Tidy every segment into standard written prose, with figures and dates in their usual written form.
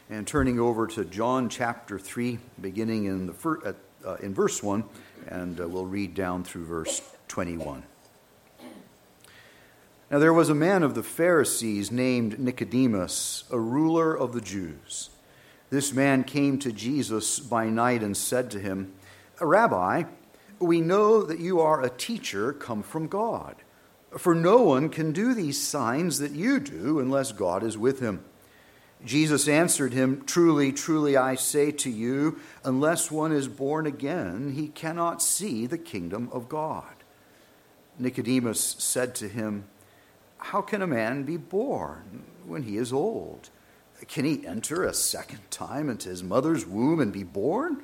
and turning over to John chapter 3, beginning in verse 1, and we'll read down through verse 21. Now there was a man of the Pharisees named Nicodemus, a ruler of the Jews. This man came to Jesus by night and said to him, "Rabbi, we know that you are a teacher come from God, for no one can do these signs that you do unless God is with him." Jesus answered him, "Truly, truly, I say to you, unless one is born again, he cannot see the kingdom of God." Nicodemus said to him, "How can a man be born when he is old? Can he enter a second time into his mother's womb and be born?"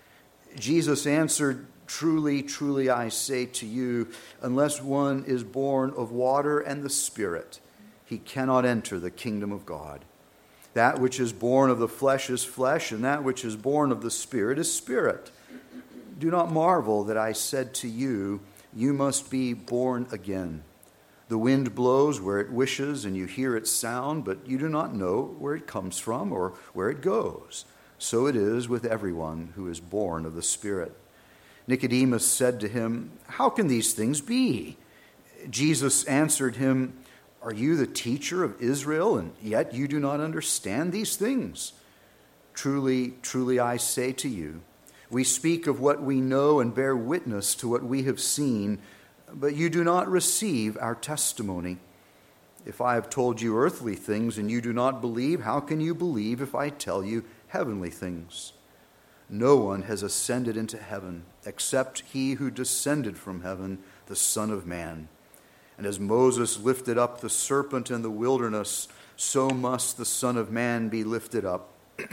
Jesus answered, "Truly, truly, I say to you, unless one is born of water and the Spirit, he cannot enter the kingdom of God. That which is born of the flesh is flesh, and that which is born of the Spirit is spirit. Do not marvel that I said to you, you must be born again. The wind blows where it wishes, and you hear its sound, but you do not know where it comes from or where it goes. So it is with everyone who is born of the Spirit." Nicodemus said to him, "How can these things be?" Jesus answered him, "Are you the teacher of Israel, and yet you do not understand these things? Truly, truly, I say to you, we speak of what we know and bear witness to what we have seen, but you do not receive our testimony. If I have told you earthly things and you do not believe, how can you believe if I tell you heavenly things? No one has ascended into heaven except he who descended from heaven, the Son of Man. And as Moses lifted up the serpent in the wilderness, so must the Son of Man be lifted up,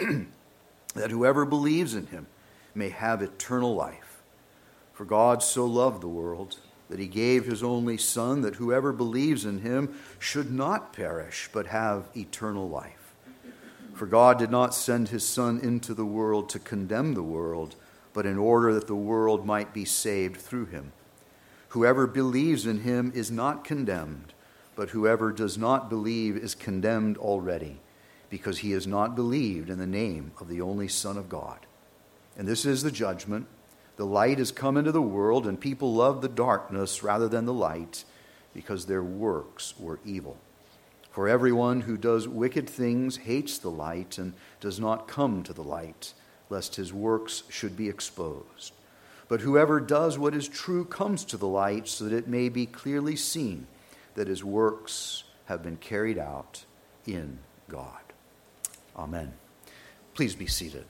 that whoever believes in him may have eternal life. For God so loved the world that he gave his only Son, that whoever believes in him should not perish, but have eternal life. For God did not send his Son into the world to condemn the world, but in order that the world might be saved through him. Whoever believes in him is not condemned, but whoever does not believe is condemned already, because he has not believed in the name of the only Son of God. And this is the judgment. The light has come into the world, and people love the darkness rather than the light, because their works were evil. For everyone who does wicked things hates the light and does not come to the light, lest his works should be exposed. But whoever does what is true comes to the light, so that it may be clearly seen that his works have been carried out in God." Amen. Please be seated.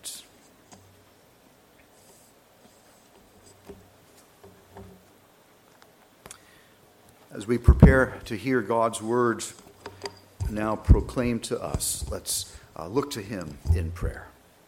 As we prepare to hear God's words now proclaimed to us, let's look to him in prayer.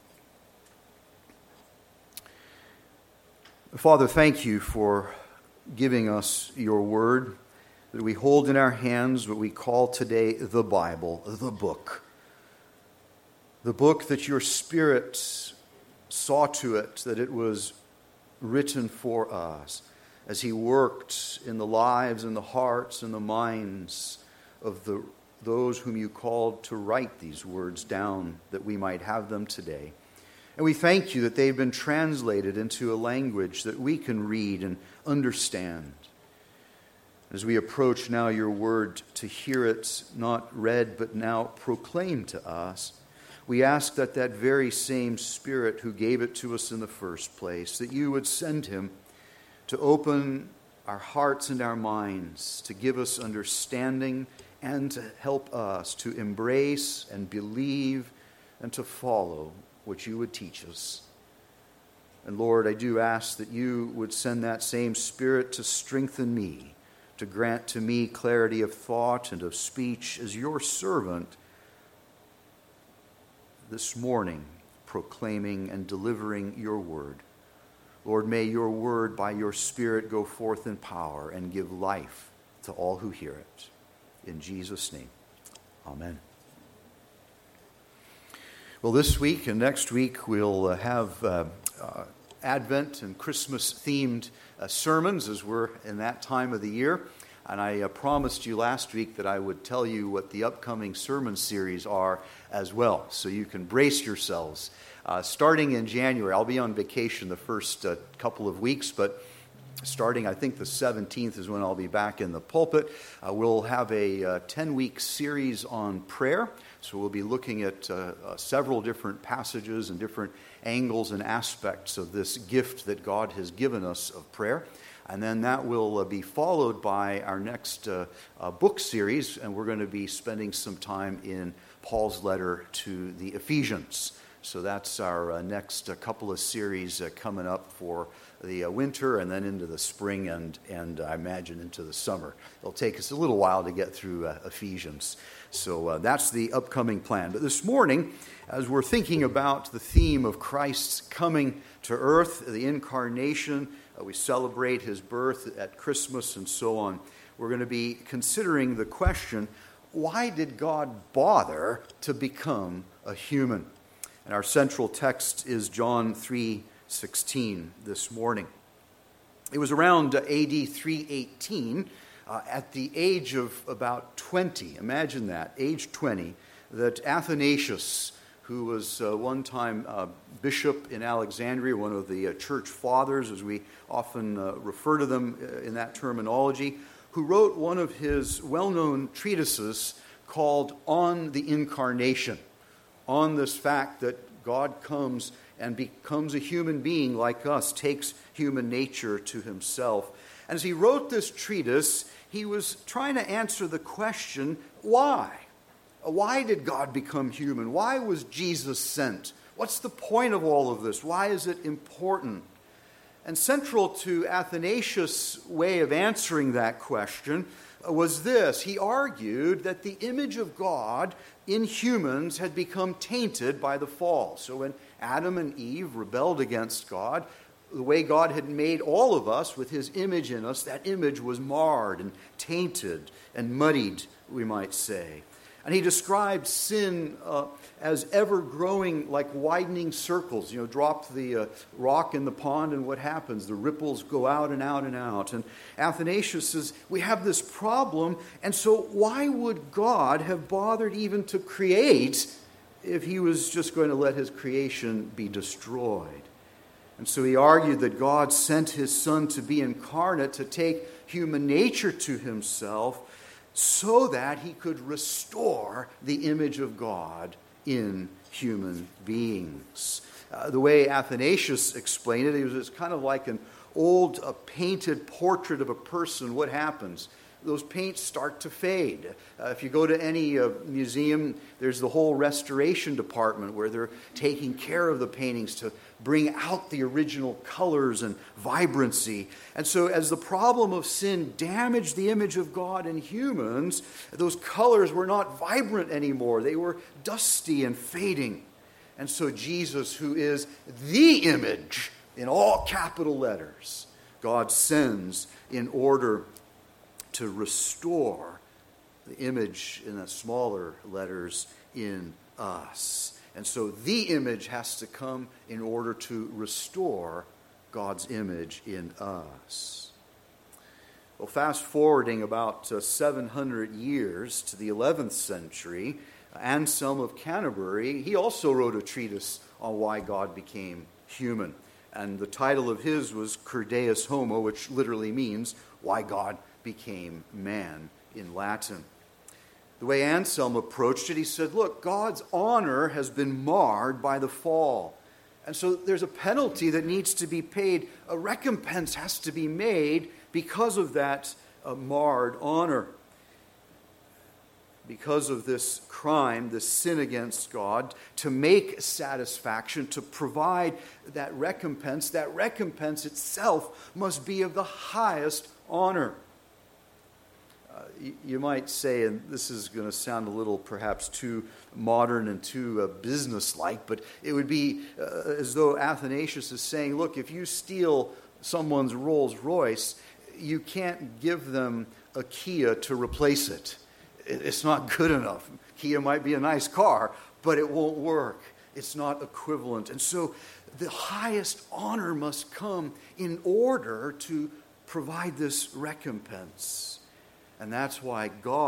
Father, thank you for giving us your word that we hold in our hands, what we call today the Bible, the book. The book that your Spirit saw to it that it was written for us as he worked in the lives and the hearts and the minds of those whom you called to write these words down that we might have them today. And we thank you that they've been translated into a language that we can read and understand. As we approach now your word to hear it not read but now proclaimed to us, we ask that that very same Spirit who gave it to us in the first place, that you would send him to open our hearts and our minds, to give us understanding and to help us to embrace and believe and to follow what you would teach us. And Lord, I do ask that you would send that same Spirit to strengthen me, to grant to me clarity of thought and of speech as your servant this morning, proclaiming and delivering your word. Lord, may your word by your Spirit go forth in power and give life to all who hear it. In Jesus' name, amen. Well, this week and next week we'll have Advent and Christmas-themed sermons as we're in that time of the year. And I promised you last week that I would tell you what the upcoming sermon series are as well, so you can brace yourselves. Starting in January, I'll be on vacation the first couple of weeks, but starting, I think, the 17th is when I'll be back in the pulpit. We'll have a 10-week series on prayer. So we'll be looking at several different passages and different angles and aspects of this gift that God has given us of prayer. And then that will be followed by our next book series, and we're going to be spending some time in Paul's letter to the Ephesians. So that's our next couple of series coming up for the winter and then into the spring and I imagine into the summer. It'll take us a little while to get through Ephesians. So that's the upcoming plan. But this morning, as we're thinking about the theme of Christ's coming to earth, the incarnation, we celebrate his birth at Christmas and so on. We're going to be considering the question, why did God bother to become a human? And our central text is John 3:16 this morning. It was around AD 318, at the age of about 20, imagine that, age 20, that Athanasius, who was one time bishop in Alexandria, one of the church fathers, as we often refer to them in that terminology, who wrote one of his well-known treatises called On the Incarnation, on this fact that God comes and becomes a human being like us, takes human nature to himself. And as he wrote this treatise, he was trying to answer the question, why? Why did God become human? Why was Jesus sent? What's the point of all of this? Why is it important? And central to Athanasius' way of answering that question was this. He argued that the image of God in humans had become tainted by the fall. So when Adam and Eve rebelled against God, the way God had made all of us with his image in us, that image was marred and tainted and muddied, we might say. And he described sin as ever growing like widening circles. You know, drop the rock in the pond and what happens? The ripples go out and out and out. And Athanasius says, we have this problem, and so why would God have bothered even to create if he was just going to let his creation be destroyed? And so he argued that God sent his Son to be incarnate, to take human nature to himself, so that he could restore the image of God in human beings. The way Athanasius explained it, was kind of like an old painted portrait of a person. What happens? Those paints start to fade. If you go to any museum, there's the whole restoration department where they're taking care of the paintings to bring out the original colors and vibrancy. And so as the problem of sin damaged the image of God in humans, those colors were not vibrant anymore. They were dusty and fading. And so Jesus, who is the image in all capital letters, God sends in order to restore the image in the smaller letters in us. And so the image has to come in order to restore God's image in us. Well, fast forwarding about 700 years to the 11th century, Anselm of Canterbury, he also wrote a treatise on why God became human. And the title of his was Cur Deus Homo, which literally means why God became man in Latin. The way Anselm approached it, he said, look, God's honor has been marred by the fall. And so there's a penalty that needs to be paid. A recompense has to be made because of that marred honor. Because of this crime, this sin against God, to make satisfaction, to provide that recompense itself must be of the highest honor. You might say, and this is going to sound a little perhaps too modern and too business-like, but it would be as though Athanasius is saying, look, if you steal someone's Rolls Royce, you can't give them a Kia to replace it. It's not good enough. Kia might be a nice car, but it won't work. It's not equivalent. And so the highest honor must come in order to provide this recompense. And that's why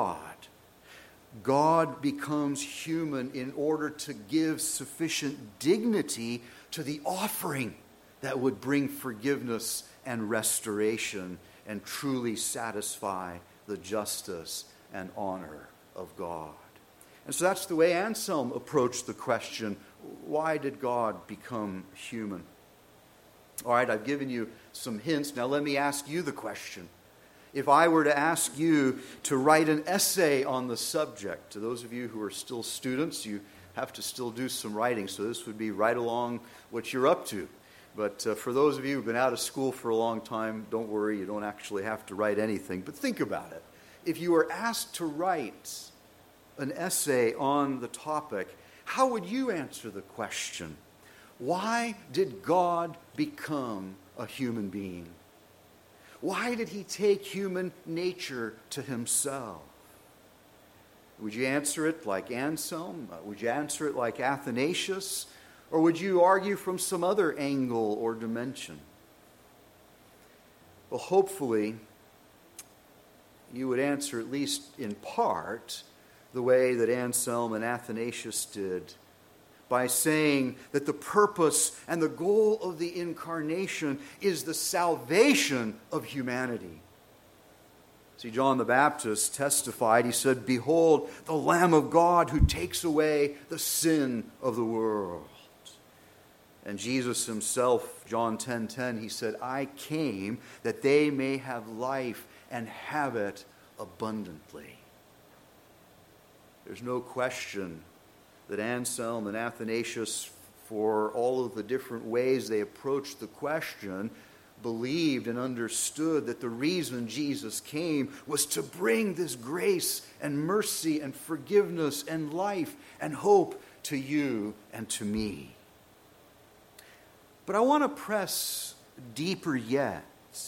God becomes human in order to give sufficient dignity to the offering that would bring forgiveness and restoration and truly satisfy the justice and honor of God. And so that's the way Anselm approached the question, why did God become human? All right, I've given you some hints. Now let me ask you the question. If I were to ask you to write an essay on the subject, to those of you who are still students, you have to still do some writing, so this would be right along what you're up to. But for those of you who've been out of school for a long time, don't worry, you don't actually have to write anything. But think about it. If you were asked to write an essay on the topic, how would you answer the question? Why did God become a human being? Why did he take human nature to himself? Would you answer it like Anselm? Would you answer it like Athanasius? Or would you argue from some other angle or dimension? Well, hopefully, you would answer at least in part the way that Anselm and Athanasius did, by saying that the purpose and the goal of the incarnation is the salvation of humanity. See, John the Baptist testified, he said, "Behold, the Lamb of God who takes away the sin of the world." And Jesus himself, John 10:10, he said, "I came that they may have life and have it abundantly." There's no question that Anselm and Athanasius, for all of the different ways they approached the question, believed and understood that the reason Jesus came was to bring this grace and mercy and forgiveness and life and hope to you and to me. But I want to press deeper yet.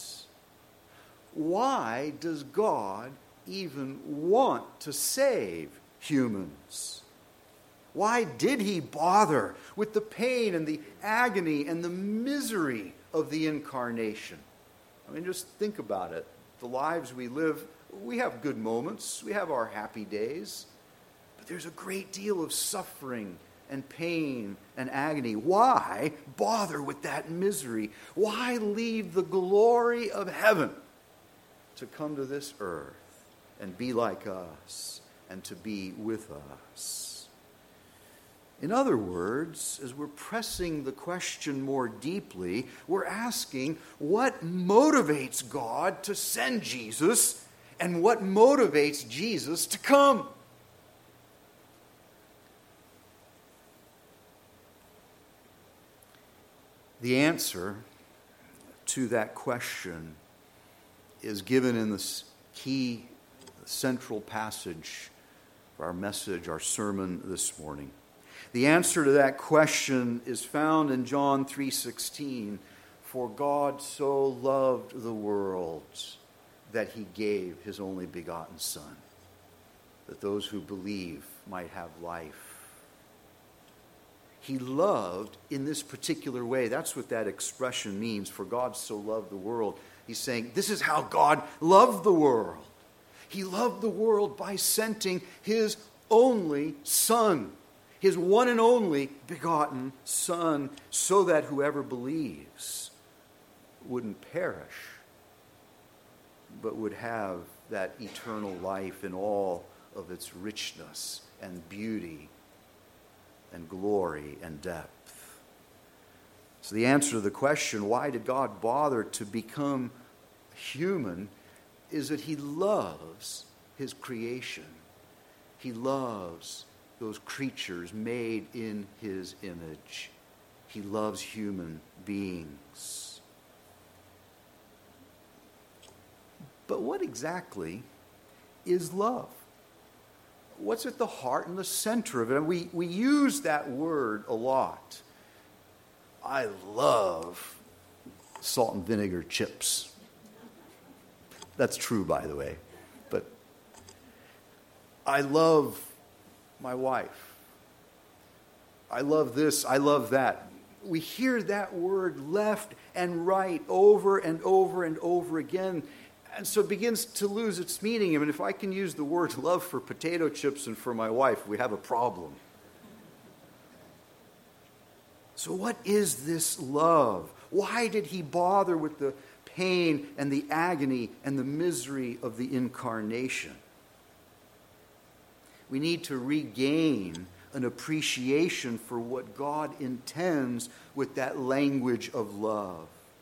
Why does God even want to save humans? Why did he bother with the pain and the agony and the misery of the incarnation? I mean, just think about it. The lives we live, we have good moments. We have our happy days. But there's a great deal of suffering and pain and agony. Why bother with that misery? Why leave the glory of heaven to come to this earth and be like us and to be with us? In other words, as we're pressing the question more deeply, we're asking what motivates God to send Jesus and what motivates Jesus to come? The answer to that question is given in this key central passage of our message, our sermon this morning. The answer to that question is found in John 3:16. For God so loved the world that he gave his only begotten Son, that those who believe might have life. He loved in this particular way. That's what that expression means, for God so loved the world. He's saying, this is how God loved the world. He loved the world by sending his only Son, his one and only begotten Son, so that whoever believes wouldn't perish, but would have that eternal life in all of its richness and beauty and glory and depth. So the answer to the question, why did God bother to become human, is that he loves his creation. He loves those creatures made in his image. He loves human beings. But what exactly is love? What's at the heart and the center of it? And we use that word a lot. I love salt and vinegar chips. That's true, by the way. But I love my wife. I love this. I love that. We hear that word left and right over and over and over again. And so it begins to lose its meaning. I mean, if I can use the word love for potato chips and for my wife, we have a problem. So what is this love? Why did he bother with the pain and the agony and the misery of the incarnation? We need to regain an appreciation for what God intends with that language of love.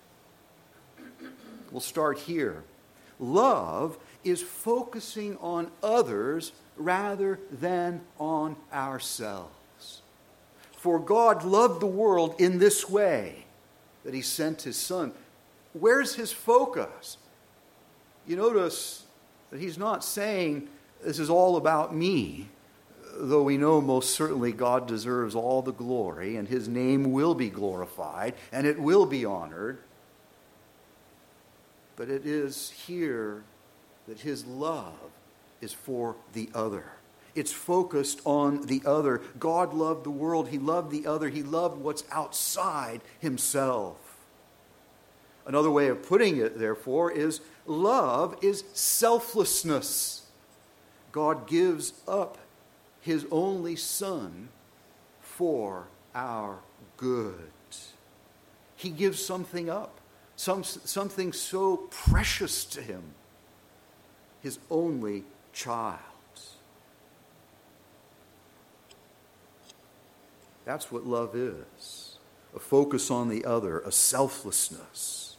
We'll start here. Love is focusing on others rather than on ourselves. For God loved the world in this way, that he sent his Son. Where's his focus? You notice that he's not saying this is all about me, though we know most certainly God deserves all the glory and his name will be glorified and it will be honored. But it is here that his love is for the other. It's focused on the other. God loved the world. He loved the other. He loved what's outside himself. Another way of putting it, therefore, is love is selflessness. God gives up his only Son for our good. He gives something up. Something so precious to him, his only child. That's what love is, a focus on the other, a selflessness.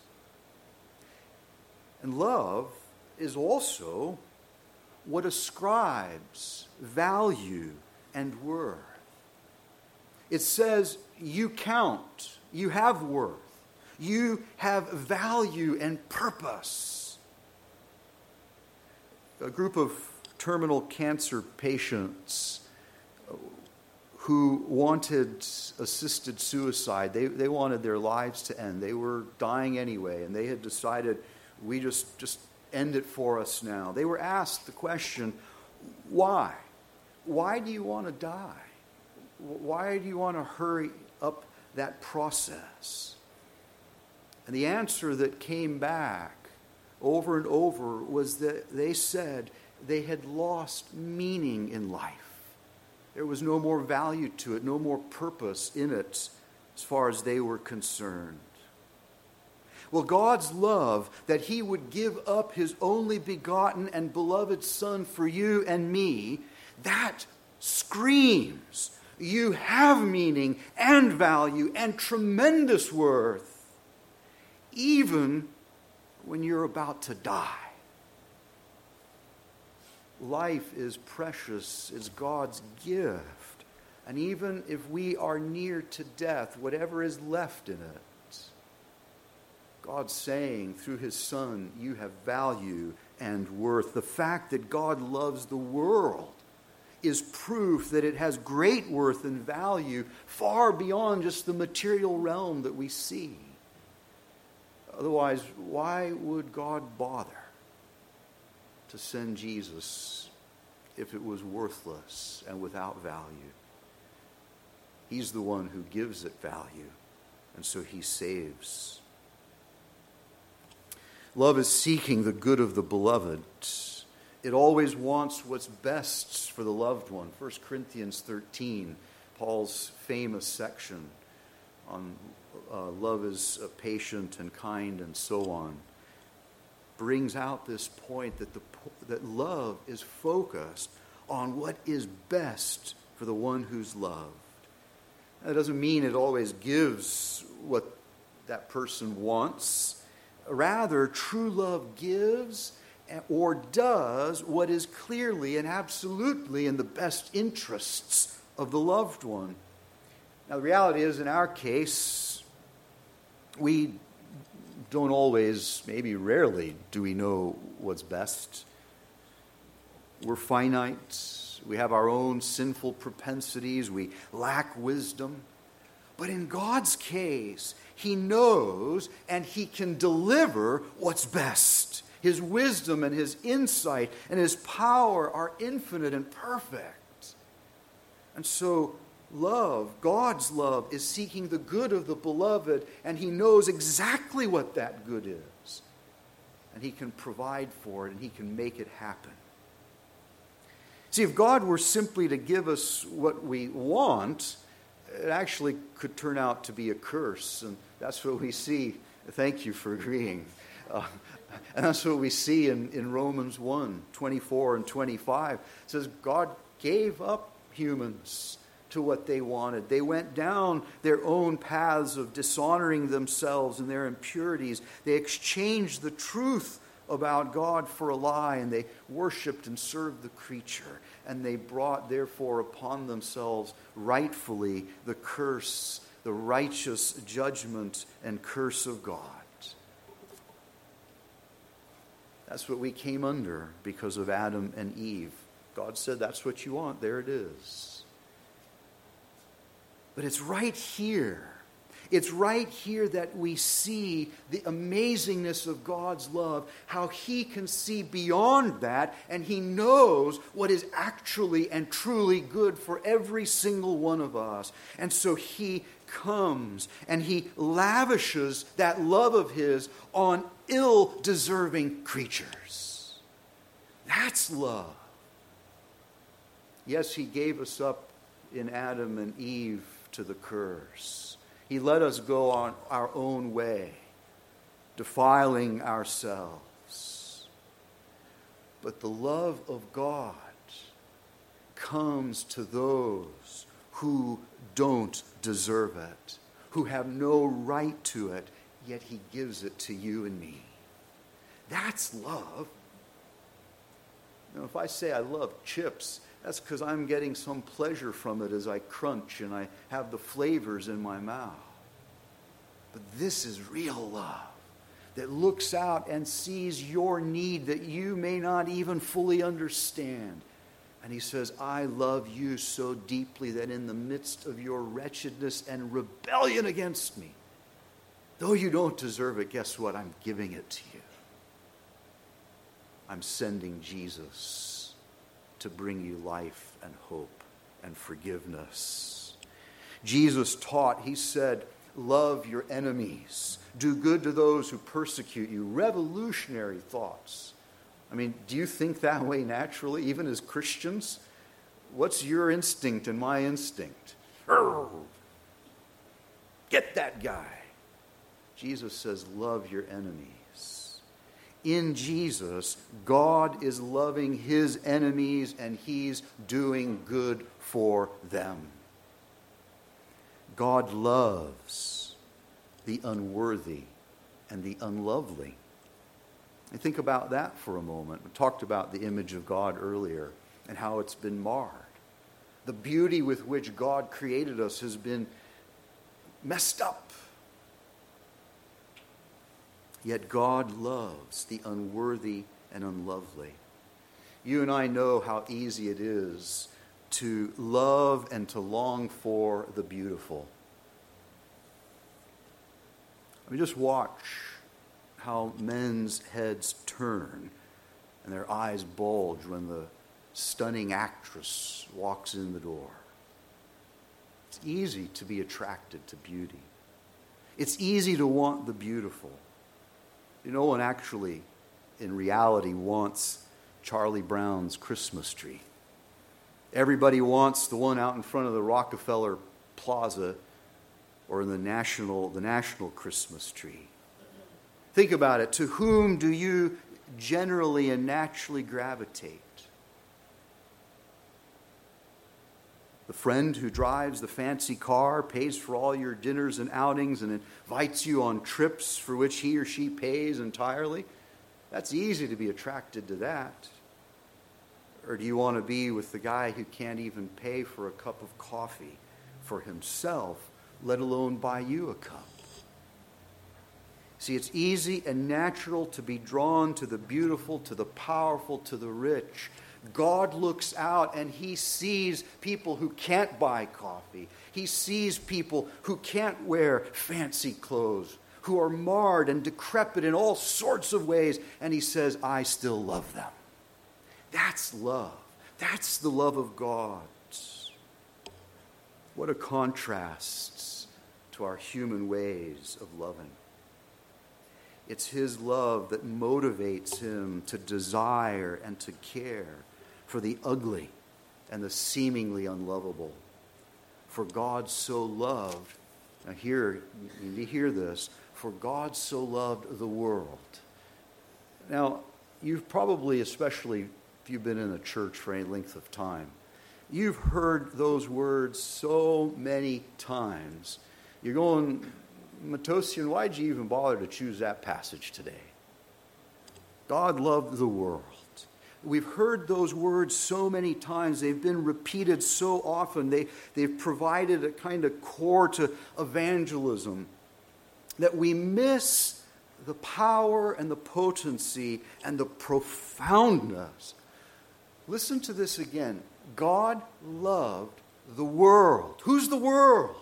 And love is also what ascribes value and worth. It says, you count, you have worth. You have value and purpose. A group of terminal cancer patients who wanted assisted suicide, they wanted their lives to end. They were dying anyway, and they had decided, we just end it for us now. They were asked the question, why? Why do you want to die? Why do you want to hurry up that process? And the answer that came back over and over was that they said they had lost meaning in life. There was no more value to it, no more purpose in it as far as they were concerned. Well, God's love, that he would give up his only begotten and beloved Son for you and me, that screams, you have meaning and value and tremendous worth, even when you're about to die. Life is precious, it's God's gift. And even if we are near to death, whatever is left in it, God's saying through his Son, you have value and worth. The fact that God loves the world is proof that it has great worth and value far beyond just the material realm that we see. Otherwise, why would God bother to send Jesus if it was worthless and without value? He's the one who gives it value, and so he saves. Love is seeking the good of the beloved. It always wants what's best for the loved one. 1 Corinthians 13, Paul's famous section on love is patient and kind and so on, brings out this point that love is focused on what is best for the one who's loved. That doesn't mean it always gives what that person wants. Rather, true love gives or does what is clearly and absolutely in the best interests of the loved one. Now, the reality is, in our case, we don't always, maybe rarely, do we know what's best. We're finite. We have our own sinful propensities. We lack wisdom. But in God's case, he knows and he can deliver what's best. His wisdom and his insight and his power are infinite and perfect. And so love, God's love, is seeking the good of the beloved, and he knows exactly what that good is. and he can provide for it, and he can make it happen. See, if God were simply to give us what we want, it actually could turn out to be a curse, and that's what we see. Thank you for agreeing. And that's what we see in Romans 1, 24 and 25. It says God gave up humans to what they wanted. They went down their own paths of dishonoring themselves and their impurities. They exchanged the truth about God for a lie, and they worshipped and served the creature. And they brought, therefore, upon themselves rightfully the curse, the righteous judgment and curse of God. That's what we came under because of Adam and Eve. God said, that's what you want. There it is. But it's right here. It's right here that we see the amazingness of God's love, how he can see beyond that, and he knows what is actually and truly good for every single one of us. And so he comes and he lavishes that love of his on ill-deserving creatures. That's love. Yes, he gave us up in Adam and Eve to the curse. He let us go on our own way, defiling ourselves. But the love of God comes to those who don't deserve it, who have no right to it, yet he gives it to you and me. That's love. Now, if I say I love chips, that's because I'm getting some pleasure from it as I crunch and I have the flavors in my mouth. But this is real love that looks out and sees your need that you may not even fully understand. And he says, I love you so deeply that in the midst of your wretchedness and rebellion against me, though you don't deserve it, guess what? I'm giving it to you. I'm sending Jesus to bring you life and hope and forgiveness. Jesus taught, he said, love your enemies. Do good to those who persecute you. Revolutionary thoughts. I mean, do you think that way naturally, even as Christians? What's your instinct and my instinct? Get that guy. Jesus says, love your enemies. In Jesus, God is loving his enemies and he's doing good for them. God loves the unworthy and the unlovely. And think about that for a moment. We talked about the image of God earlier and how it's been marred. The beauty with which God created us has been messed up. Yet God loves the unworthy and unlovely. You and I know how easy it is to love and to long for the beautiful. I mean, just watch how men's heads turn and their eyes bulge when the stunning actress walks in the door. It's easy to be attracted to beauty. It's easy to want the beautiful. No one actually, in reality, wants Charlie Brown's Christmas tree. Everybody wants the one out in front of the Rockefeller Plaza or in the national Christmas tree. Think about it. To whom do you generally and naturally gravitate? The friend who drives the fancy car, pays for all your dinners and outings, and invites you on trips for which he or she pays entirely? That's easy to be attracted to that. Or do you want to be with the guy who can't even pay for a cup of coffee for himself, let alone buy you a cup? See, it's easy and natural to be drawn to the beautiful, to the powerful, to the rich. God looks out and he sees people who can't buy coffee. He sees people who can't wear fancy clothes, who are marred and decrepit in all sorts of ways. And he says, I still love them. That's love. That's the love of God. What a contrast to our human ways of loving. It's his love that motivates him to desire and to care for the ugly and the seemingly unlovable. For God so loved, now here, you need to hear this, for God so loved the world. Now, you've probably, especially if you've been in a church for any length of time, you've heard those words so many times. You're going, Matosian, why'd you even bother to choose that passage today? God loved the world. We've heard those words so many times. They've been repeated so often. They've provided a kind of core to evangelism that we miss the power and the potency and the profoundness. Listen to this again. God loved the world. Who's the world?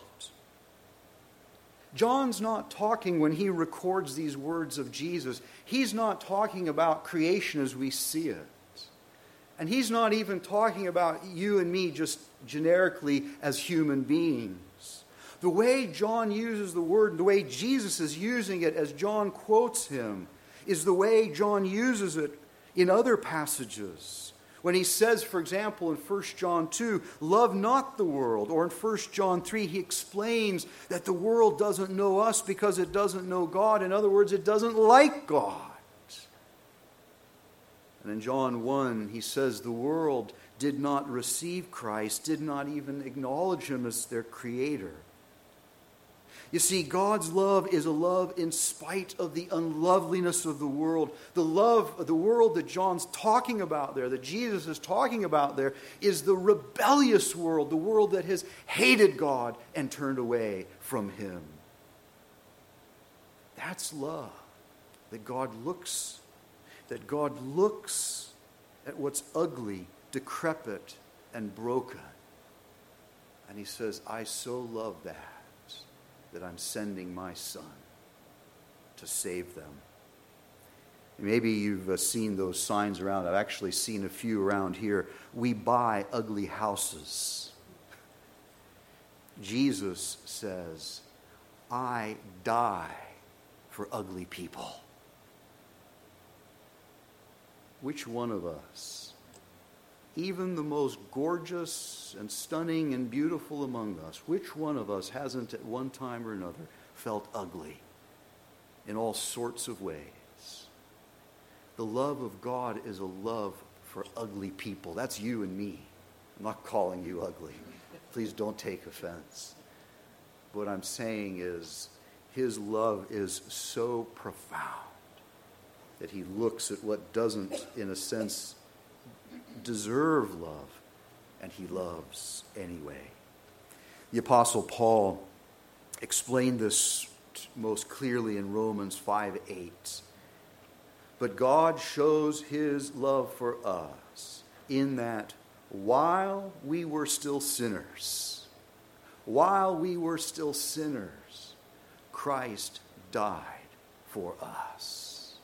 John's not talking, when he records these words of Jesus, he's not talking about creation as we see it. And he's not even talking about you and me just generically as human beings. The way John uses the word, the way Jesus is using it as John quotes him, is the way John uses it in other passages. When he says, for example, in 1 John 2, love not the world, or in 1 John 3, he explains that the world doesn't know us because it doesn't know God. In other words, it doesn't like God. And in John 1, he says the world did not receive Christ, did not even acknowledge him as their creator. You see, God's love is a love in spite of the unloveliness of the world. The love of the world that John's talking about there, that Jesus is talking about there, is the rebellious world, the world that has hated God and turned away from him. That's love, that God looks at what's ugly, decrepit, and broken. And he says, I so love that I'm sending my Son to save them. Maybe you've seen those signs around. I've actually seen a few around here. We buy ugly houses. Jesus says, I die for ugly people. Which one of us, even the most gorgeous and stunning and beautiful among us, which one of us hasn't at one time or another felt ugly in all sorts of ways? The love of God is a love for ugly people. That's you and me. I'm not calling you ugly. Please don't take offense. What I'm saying is his love is so profound that he looks at what doesn't, in a sense, deserve love, and he loves anyway. The Apostle Paul explained this most clearly in Romans 5:8. But God shows his love for us in that while we were still sinners, Christ died for us.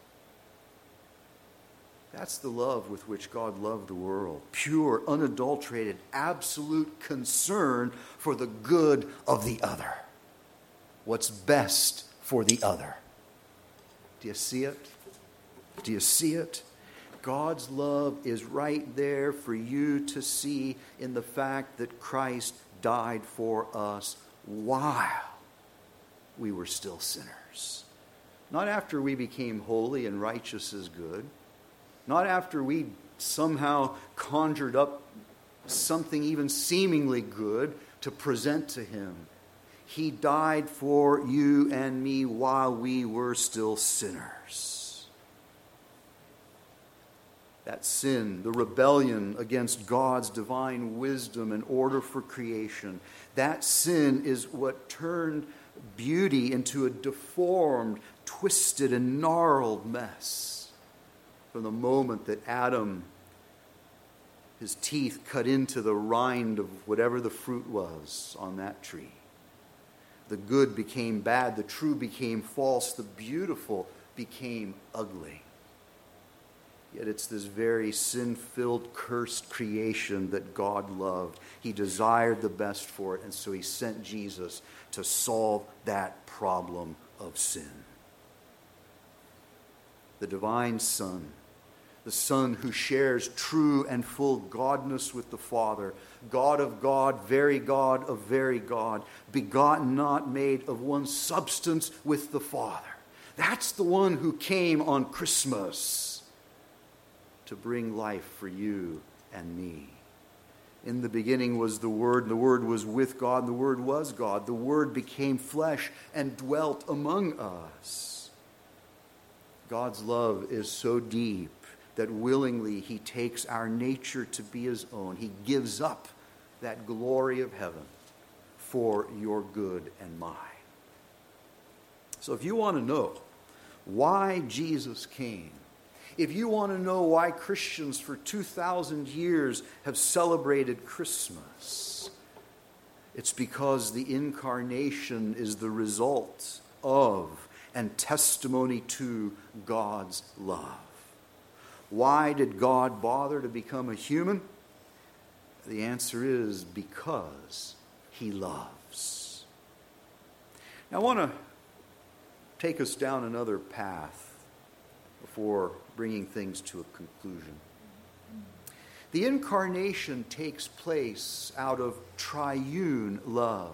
That's the love with which God loved the world. Pure, unadulterated, absolute concern for the good of the other. What's best for the other. Do you see it? Do you see it? God's love is right there for you to see in the fact that Christ died for us while we were still sinners. Not after we became holy and righteous as good. Not after we somehow conjured up something even seemingly good to present to him. He died for you and me while we were still sinners. That sin, the rebellion against God's divine wisdom and order for creation, that sin is what turned beauty into a deformed, twisted, and gnarled mess. From the moment that Adam, his teeth cut into the rind of whatever the fruit was on that tree. The good became bad, the true became false, the beautiful became ugly. Yet it's this very sin-filled, cursed creation that God loved. He desired the best for it, and so he sent Jesus to solve that problem of sin. the divine Son, the Son who shares true and full godness with the Father, God of God, very God of very God, begotten, not made, of one substance with the Father. That's the one who came on Christmas to bring life for you and me. In the beginning was the Word, and the Word was with God, and the Word was God. The Word became flesh and dwelt among us. God's love is so deep that willingly He takes our nature to be His own. He gives up that glory of heaven for your good and mine. So if you want to know why Jesus came, if you want to know why Christians for 2,000 years have celebrated Christmas, it's because the incarnation is the result of and testimony to God's love. Why did God bother to become a human? The answer is because He loves. Now I want to take us down another path before bringing things to a conclusion. The incarnation takes place out of triune love.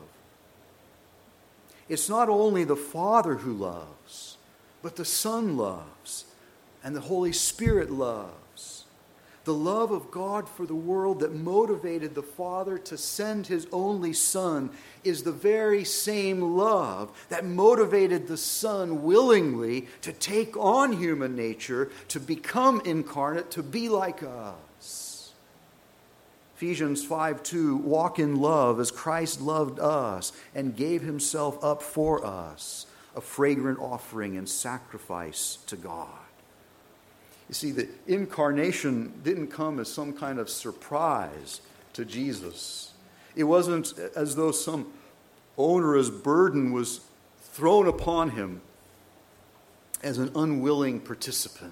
It's not only the Father who loves, but the Son loves, and the Holy Spirit loves. The love of God for the world that motivated the Father to send His only Son is the very same love that motivated the Son willingly to take on human nature, to become incarnate, to be like us. Ephesians 5:2, walk in love as Christ loved us and gave Himself up for us, a fragrant offering and sacrifice to God. You see, the incarnation didn't come as some kind of surprise to Jesus. It wasn't as though some onerous burden was thrown upon Him as an unwilling participant.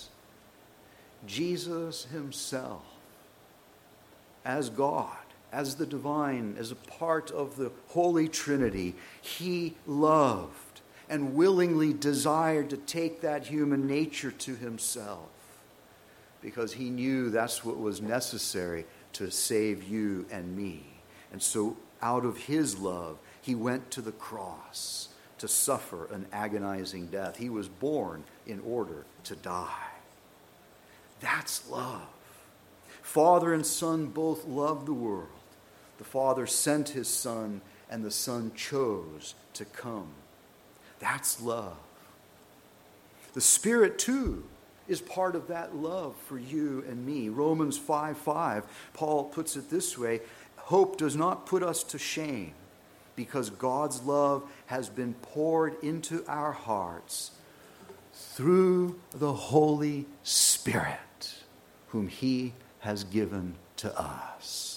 Jesus Himself, as God, as the divine, as a part of the Holy Trinity, He loved and willingly desired to take that human nature to Himself because He knew that's what was necessary to save you and me. And so out of His love, He went to the cross to suffer an agonizing death. He was born in order to die. That's love. Father and Son both loved the world. The Father sent His Son, and the Son chose to come. That's love. The Spirit, too, is part of that love for you and me. Romans 5:5, Paul puts it this way, hope does not put us to shame because God's love has been poured into our hearts through the Holy Spirit, whom He has given to us.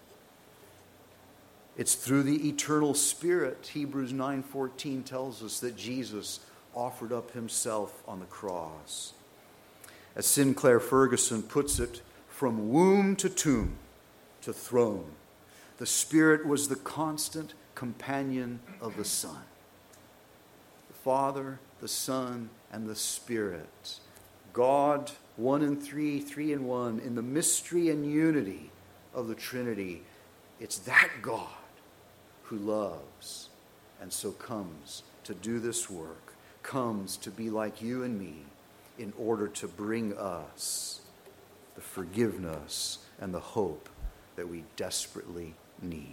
It's through the eternal Spirit, Hebrews 9:14 tells us, that Jesus offered up Himself on the cross. As Sinclair Ferguson puts it, from womb to tomb to throne, the Spirit was the constant companion of the Son. The Father, the Son, and the Spirit. God, one in three, three in one, in the mystery and unity of the Trinity. It's that God who loves and so comes to do this work, comes to be like you and me in order to bring us the forgiveness and the hope that we desperately need.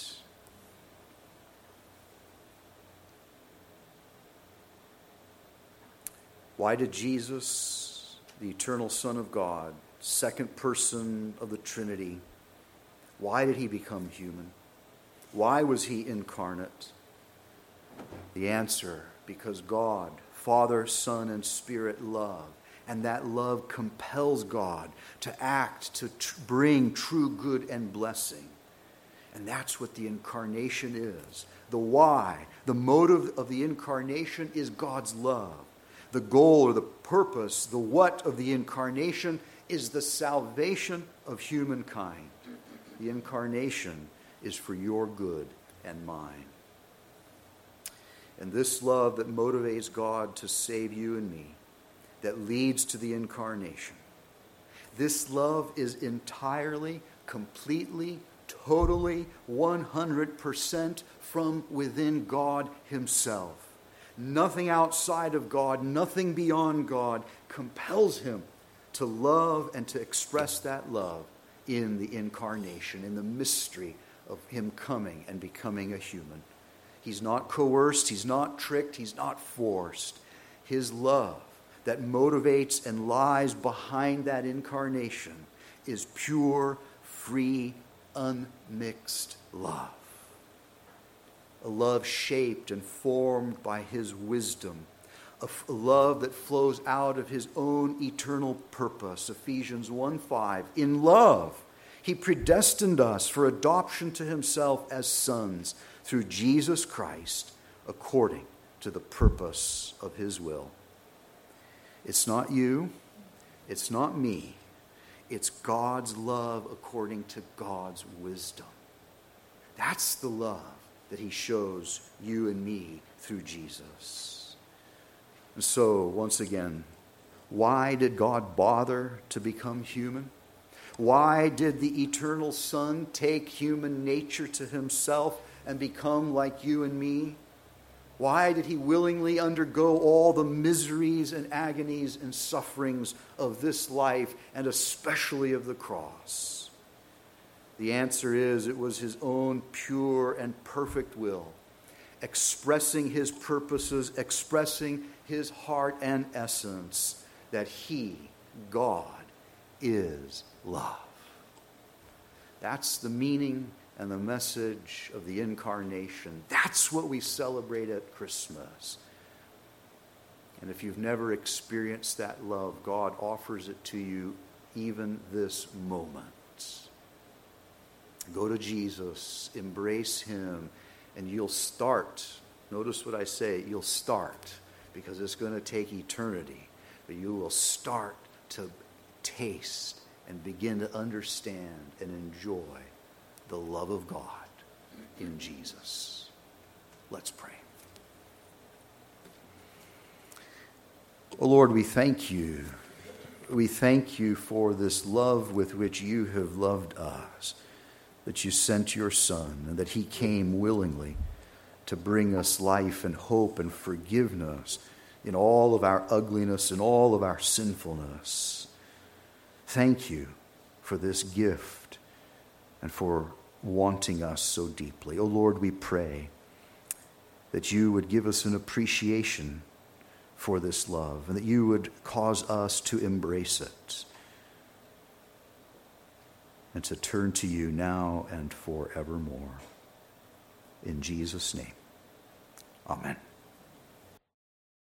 Why did Jesus, the eternal Son of God, second person of the Trinity, why did He become human? Why was He incarnate? The answer, because God, Father, Son, and Spirit love. And that love compels God to act, to bring true good and blessing. And that's what the incarnation is. The why, the motive of the incarnation is God's love. The goal or the purpose, the what of the incarnation is the salvation of humankind. The incarnation is for your good and mine. And this love that motivates God to save you and me, that leads to the incarnation. This love is entirely, completely, totally, 100% from within God himself. Nothing outside of God, nothing beyond God compels him to love and to express that love in the incarnation, in the mystery of him coming and becoming a human. He's not coerced, he's not tricked, he's not forced. His love that motivates and lies behind that incarnation is pure, free, unmixed love. A love shaped and formed by his wisdom. A love that flows out of his own eternal purpose. Ephesians 1:5. In love, he predestined us for adoption to himself as sons through Jesus Christ, according to the purpose of his will. It's not you. It's not me. It's God's love according to God's wisdom. That's the love that he shows you and me through Jesus. And so, once again, why did God bother to become human? Why did the eternal Son take human nature to himself and become like you and me? Why did he willingly undergo all the miseries and agonies and sufferings of this life, and especially of the cross? The answer is, it was his own pure and perfect will, expressing his purposes, expressing his heart and essence, that he, God, is love. That's the meaning and the message of the incarnation. That's what we celebrate at Christmas. And if you've never experienced that love, God offers it to you even this moment. Go to Jesus, embrace him, and you'll start. Notice what I say, you'll start, because it's going to take eternity. But you will start to taste and begin to understand and enjoy the love of God in Jesus. Let's pray. Oh Lord, we thank you. We thank you for this love with which you have loved us, that you sent your Son, and that he came willingly to bring us life and hope and forgiveness in all of our ugliness and all of our sinfulness. Thank you for this gift and for wanting us so deeply. Oh Lord, we pray that you would give us an appreciation for this love, and that you would cause us to embrace it and to turn to you now and forevermore. In Jesus' name, amen.